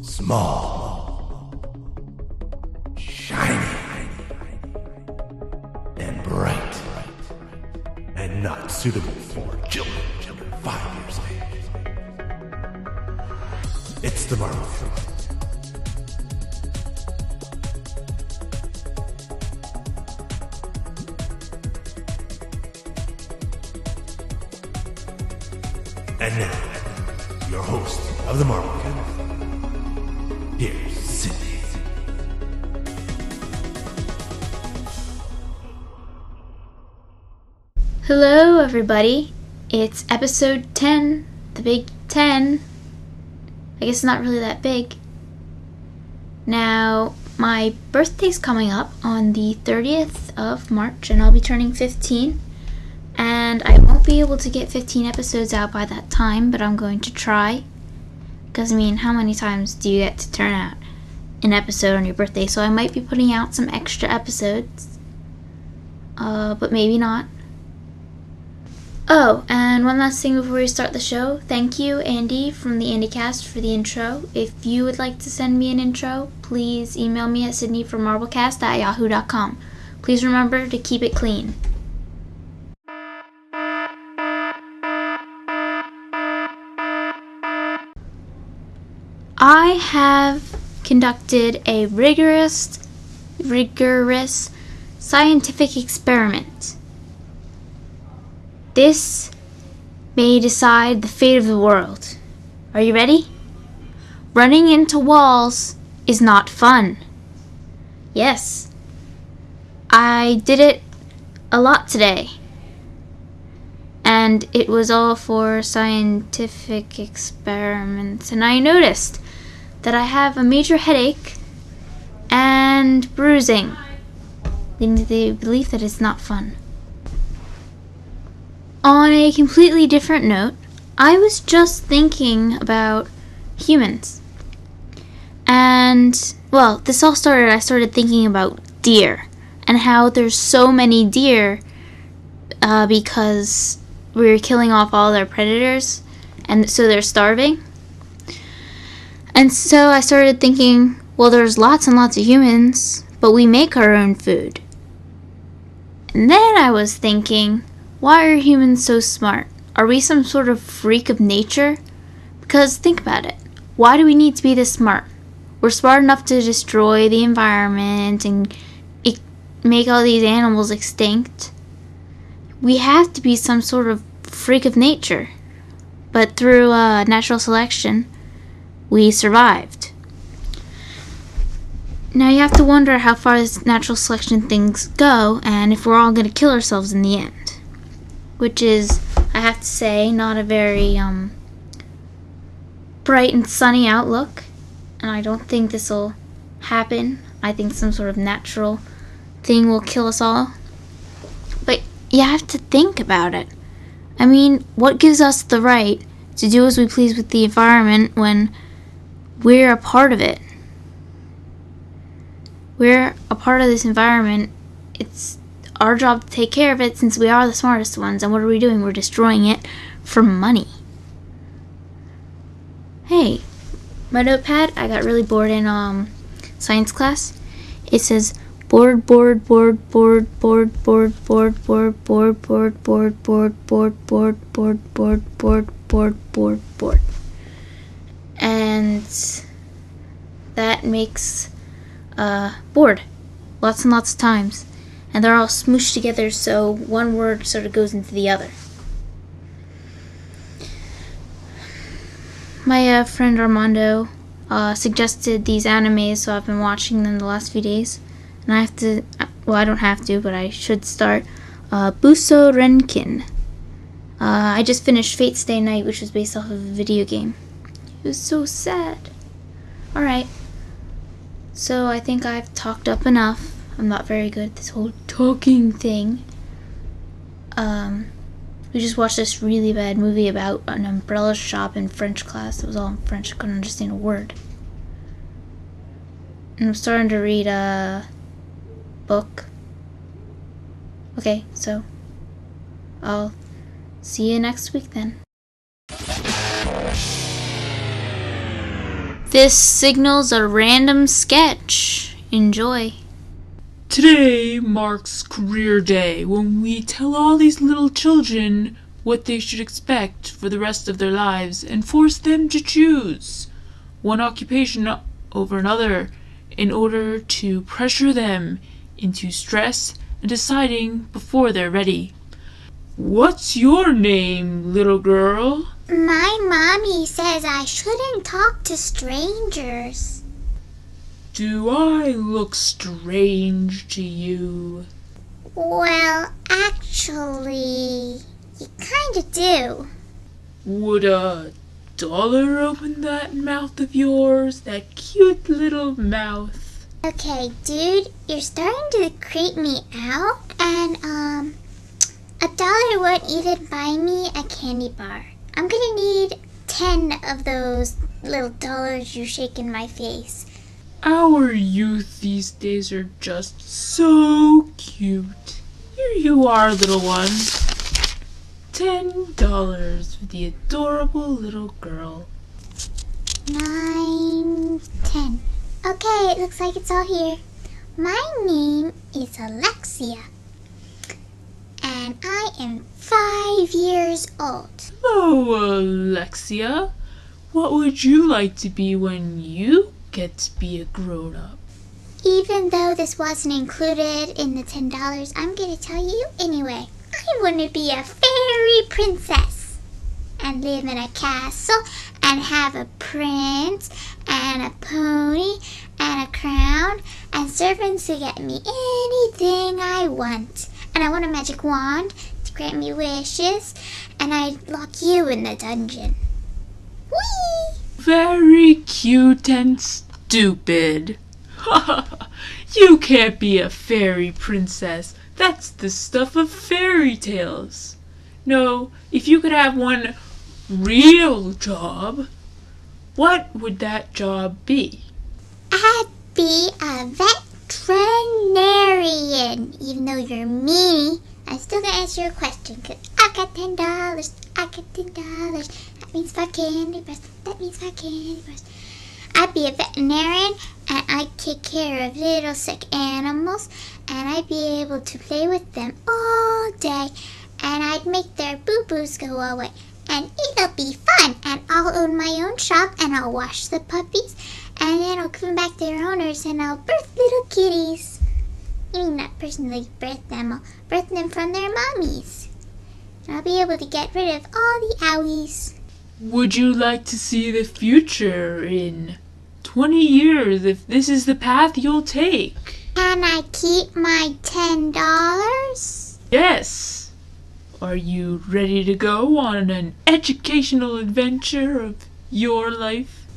Small, shiny, and bright, and not suitable for children 5 years of age. It's the Marvel Show. And now, your host of the Marvel Show. Here's Sydney. Hello, everybody. It's episode 10, the Big 10. I guess it's not really that big. Now, my birthday's coming up on the 30th of March, and I'll be turning 15. And I won't be able to get 15 episodes out by that time, but I'm going to try. Because, how many times do you get to turn out an episode on your birthday? So I might be putting out some extra episodes. But maybe not. Oh, and one last thing before we start the show. Thank you, Andy, from the AndyCast, for the intro. If you would like to send me an intro, please email me at sydneyfrommarblecast@yahoo.com. Please remember to keep it clean. I have conducted a rigorous scientific experiment. This may decide the fate of the world. Are you ready? Running into walls is not fun. Yes, I did it a lot today. And it was all for scientific experiments. And I noticed that I have a major headache and bruising, leading to the belief that it's not fun. On a completely different note, I was just thinking about humans. And, well, this all started, I started thinking about deer, and how there's so many deer because we're killing off all their predators, and so they're starving. And so I started thinking, well, there's lots and lots of humans, but we make our own food. And then I was thinking, why are humans so smart? Are we some sort of freak of nature? Because think about it. Why do we need to be this smart? We're smart enough to destroy the environment and make all these animals extinct. We have to be some sort of freak of nature. But through natural selection, we survived. Now you have to wonder how far this natural selection things go, and if we're all going to kill ourselves in the end. Which is, I have to say, not a very bright and sunny outlook. And I don't think this will happen. I think some sort of natural thing will kill us all. But you have to think about it. What gives us the right to do as we please with the environment when we're a part of it? We're a part of this environment. It's our job to take care of it since we are the smartest ones. And what are we doing? We're destroying it for money. Hey, my notepad, I got really bored in science class. It says board. And that makes board lots and lots of times. And they're all smooshed together so one word sort of goes into the other. My friend Armando suggested these animes, so I've been watching them the last few days. And I have to, well, I don't have to, but I should start Buso Renkin. I just finished Fate Stay Night, which was based off of a video game. It was so sad. Alright. So I think I've talked up enough. I'm not very good at this whole talking thing. We just watched this really bad movie about an umbrella shop in French class. It was all in French. I couldn't understand a word. And I'm starting to read a book. Okay, so I'll see you next week then. This signals a random sketch. Enjoy. Today marks Career Day, when we tell all these little children what they should expect for the rest of their lives and force them to choose one occupation over another in order to pressure them into stress and deciding before they're ready. What's your name, little girl? My mommy says I shouldn't talk to strangers. Do I look strange to you? Well, actually, you kinda do. Would $1 open that mouth of yours? That cute little mouth. Okay, dude, you're starting to creep me out, and $1 won't even buy me a candy bar. I'm gonna need 10 of those little dollars you shake in my face. Our youth these days are just so cute. Here you are, little one. $10 for the adorable little girl. 9, 10. Okay, it looks like it's all here. My name is Alexia, and I am 5 years old. Hello, Alexia. What would you like to be when you get to be a grown-up? Even though this wasn't included in the $10, I'm gonna tell you anyway. I want to be a fairy princess and live in a castle and have a prince and a pony and a crown and servants to get me anything I want. And I want a magic wand to grant me wishes, and I'd lock you in the dungeon. Whee! Very cute and stupid. You can't be a fairy princess. That's the stuff of fairy tales. No, if you could have one real job, what would that job be? I'd be a veterinarian. Even though you're me, I'm still gonna answer your question, because I got $10. I got $10. That means 5 candy bars. That means 5 candy bars. I'd be a veterinarian, and I'd take care of little sick animals, and I'd be able to play with them all day, and I'd make their boo-boos go away, and it'll be fun, and I'll own my own shop, and I'll wash the puppies, and then I'll give them back to their owners, and I'll birth little kitties. I mean, not personally birth them, I'll birth them from their mommies. And I'll be able to get rid of all the owies. Would you like to see the future in 20 years if this is the path you'll take? Can I keep my $10? Yes. Are you ready to go on an educational adventure of your life?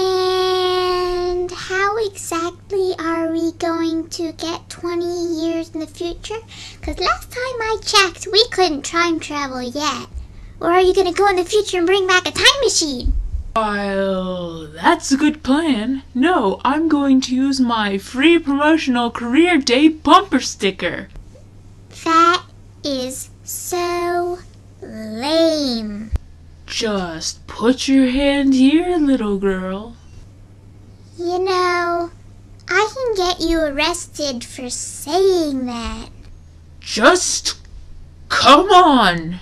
And how exactly are we going to get 20 years in the future? Because last time I checked, we couldn't time travel yet. Or are you going to go in the future and bring back a time machine? Well, that's a good plan. No, I'm going to use my free promotional Career Day bumper sticker. That is so lame. Just put your hand here, little girl. You know, I can get you arrested for saying that. Just come on.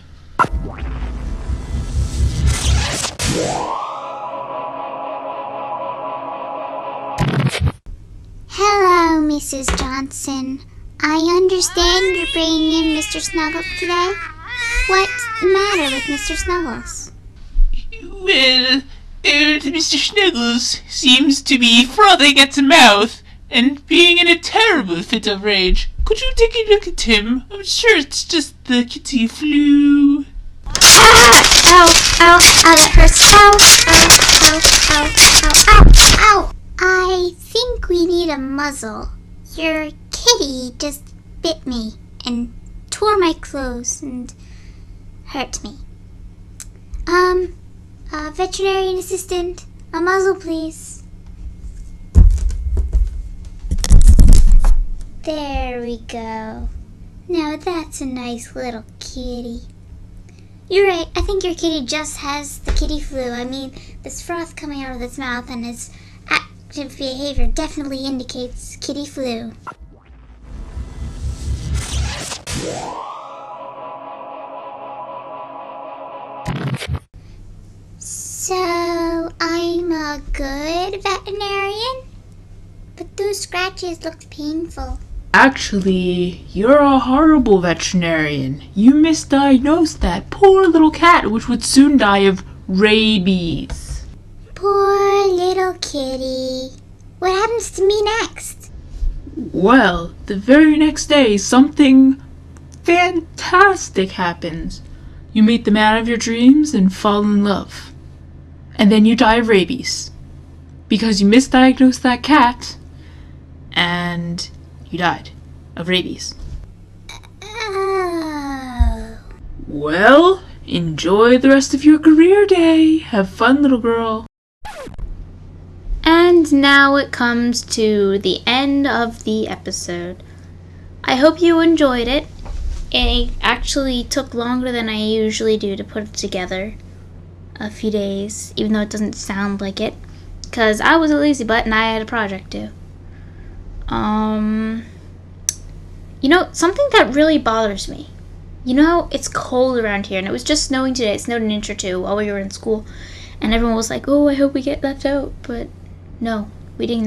Hello, Mrs. Johnson. I understand you're bringing in Mr. Snuggles today. What's the matter with Mr. Snuggles? Well, Mr. Snuggles seems to be frothing at the mouth and being in a terrible fit of rage. Could you take a look at him? I'm sure it's just the kitty flu. Ow, ow, ow, that hurts. Ow, ow, ow, ow, ow, ow, ow. I think we need a muzzle. Your kitty just bit me and tore my clothes and hurt me. Veterinarian assistant, a muzzle please. There we go. Now that's a nice little kitty. You're right, I think your kitty just has the kitty flu. I mean, there's froth coming out of its mouth and its behavior definitely indicates kitty flu. So, I'm a good veterinarian? But those scratches looked painful. Actually, you're a horrible veterinarian. You misdiagnosed that poor little cat, which would soon die of rabies. Poor little kitty. What happens to me next? Well, the very next day, something fantastic happens. You meet the man of your dreams and fall in love. And then you die of rabies. Because you misdiagnosed that cat, and you died of rabies. Oh. Well, enjoy the rest of your career day. Have fun, little girl. And now it comes to the end of the episode. I hope you enjoyed it. It actually took longer than I usually do to put it together. A few days, even though it doesn't sound like it. Because I was a lazy butt and I had a project due. You know, something that really bothers me. You know, it's cold around here, and it was just snowing today. It snowed an inch or two while we were in school. And everyone was like, oh, I hope we get left out. But no, we didn't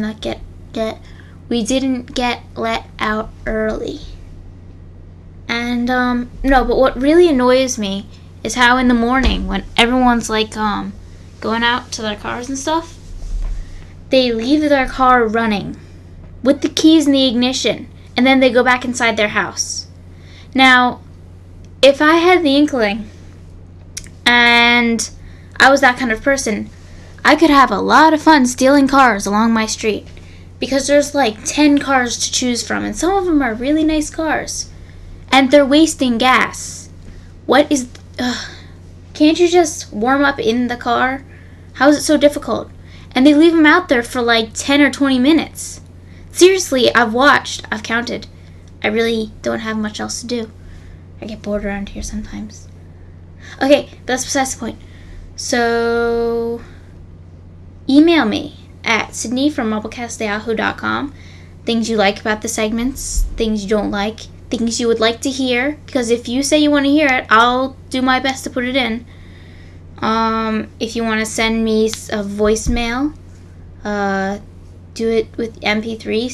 get let out early. And, no, but what really annoys me is how in the morning, when everyone's, like, going out to their cars and stuff, they leave their car running with the keys in the ignition, and then they go back inside their house. Now, if I had the inkling, and I was that kind of person, I could have a lot of fun stealing cars along my street, because there's like 10 cars to choose from, and some of them are really nice cars, and they're wasting gas. What is... can't you just warm up in the car? How is it so difficult? And they leave them out there for like 10 or 20 minutes. Seriously, I've counted. I really don't have much else to do. I get bored around here sometimes. Okay, that's besides the point. So, email me at sydney@mumblecast@yahoo.com. Things you like about the segments, things you don't like, things you would like to hear. Because if you say you want to hear it, I'll do my best to put it in. If you want to send me a voicemail, do it with MP3,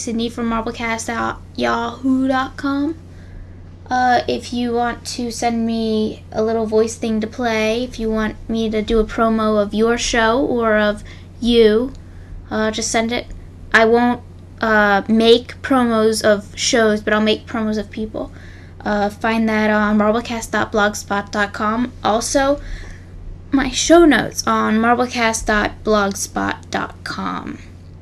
sydney@yahoo.com. If you want to send me a little voice thing to play, if you want me to do a promo of your show or of you, just send it. I won't make promos of shows, but I'll make promos of people. Find that on marblecast.blogspot.com. Also, my show notes on marblecast.blogspot.com.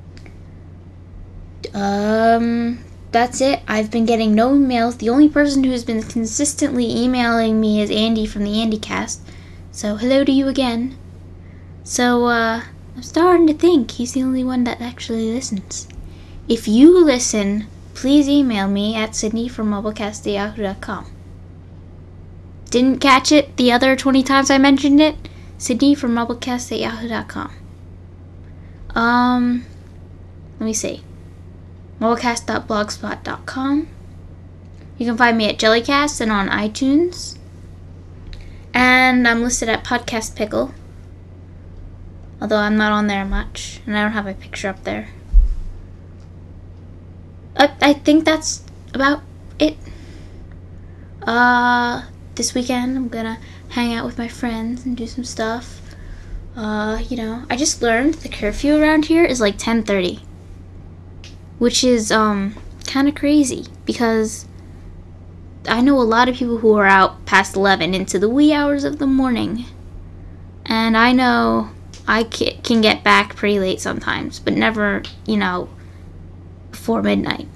That's it. I've been getting no emails. The only person who's been consistently emailing me is Andy from the AndyCast. So hello to you again. So, I'm starting to think he's the only one that actually listens. If you listen, please email me at sydney@mumblecast.yahoo.com. Didn't catch it the other 20 times I mentioned it? sydney@mumblecast.yahoo.com. Let me see. mumblecast.blogspot.com. You can find me at Jellycast and on iTunes. And I'm listed at Podcast Pickle. Although I'm not on there much, and I don't have my picture up there. I think that's about it. This weekend I'm gonna hang out with my friends and do some stuff. I just learned the curfew around here is like 10:30. Which is, kind of crazy, because I know a lot of people who are out past 11 into the wee hours of the morning. And I know I can get back pretty late sometimes, but never, before midnight.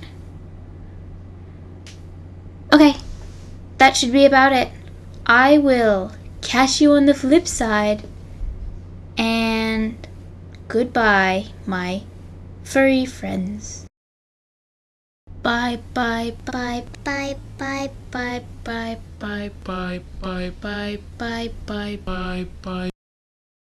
Okay, that should be about it. I will catch you on the flip side, and goodbye, my furry friends. Bye bye bye bye bye bye bye bye bye bye bye bye bye bye bye.